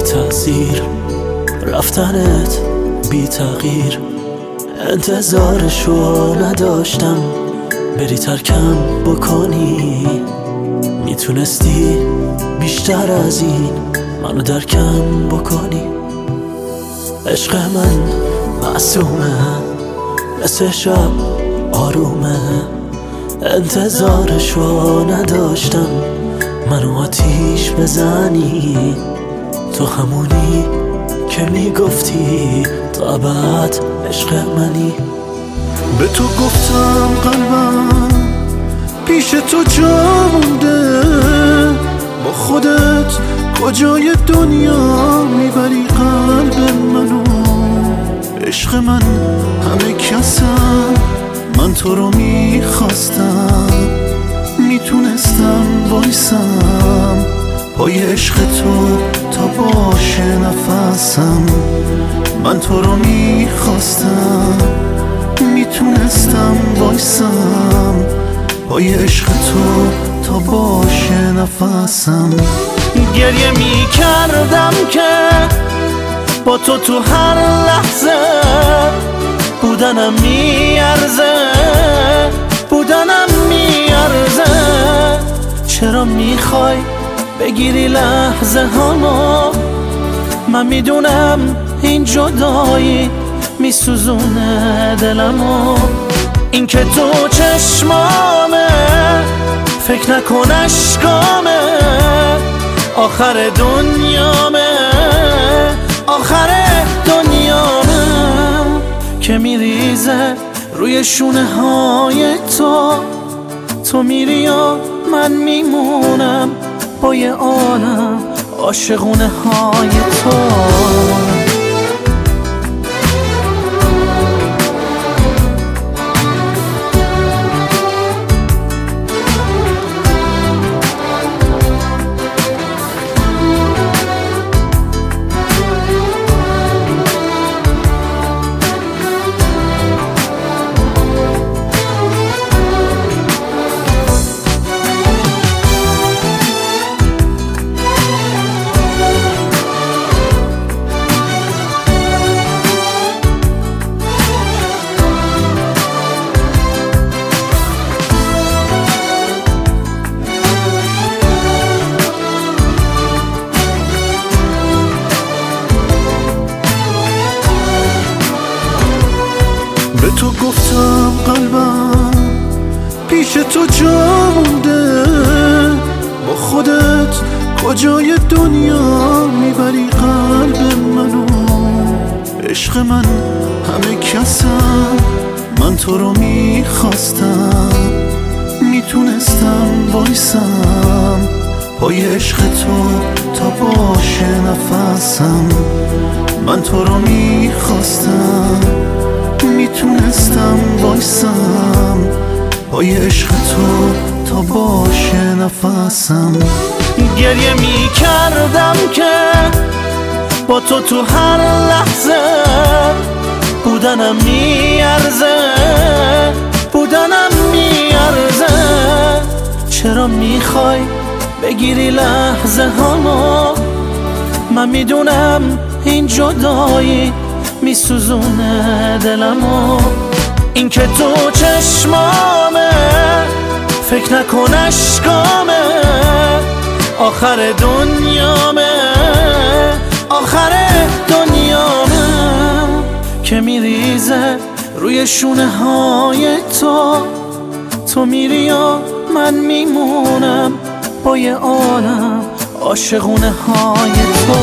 تأثیر، رفتنت بی تغییر. انتظارشو نداشتم بری ترکم بکنی، میتونستی بیشتر از این منو درکم بکنی. عشق من معصومه مثل شب آرومه، انتظارشو نداشتم منو آتیش بزنی. تو همونی که میگفتی تا ابد عشق منی. به تو گفتم قلبم پیش تو جا مونده، با خودت کجای دنیا میبری قلب منو. عشق من همه کسم، من تو رو میخواستم، میتونستم وایسم پای عشق تو تا باشه نفسم. من تو رو میخواستم، میتونستم وایسم پای عشق تو تا باشه نفسم. گریه میکردم که با تو هر لحظه بودنم میارزه، بودنم میارزه. چرا میخوای بگیری لحظه هامو؟ من میدونم این جدایی میسوزونه دلمو. این که تو چشمامه فکر نکن اشکامه، آخر دنیامه، آخر دنیامه که میریزه روی شونه های تو. تو میری و من میمونم با یه عالم عاشقونه های تو. به تو گفتم قلبم پیش تو جا مونده، با خودت کجای دنیا میبری قلب منو. عشق من همه کسم، من تو رو میخواستم، میتونستم وایسم پای عشق تو تا باشه نفسم. من تو رو میخواستم، میتونستم وایسم پای عشق تو تا باشه نفسم. گریه میکردم که با تو هر لحظه بودنم میارزه، بودنم میارزه. چرا میخوای بگیری لحظه هامو؟ من میدونم این جدایی میسوزونه دلمو. این که تو چشمامه فکر نکن اشکامه، آخر دنیامه، آخر دنیامه که میریزه روی شونه های تو. تو میری و من میمونم با یه عالم عاشقونه های تو.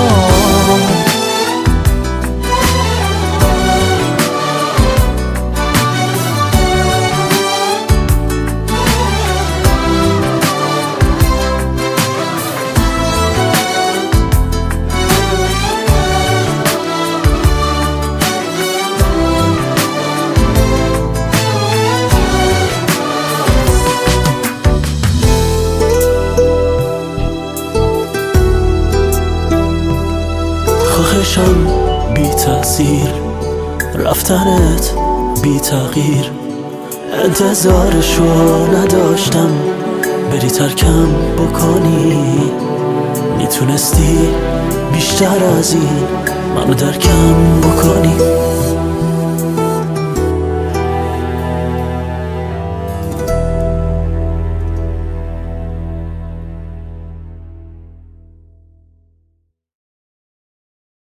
خواهشم بی تأثیر، رفتنت بی تغییر. انتظارشو نداشتم بری ترکم بکنی، میتونستی بیشتر از این منو درکم بکنی.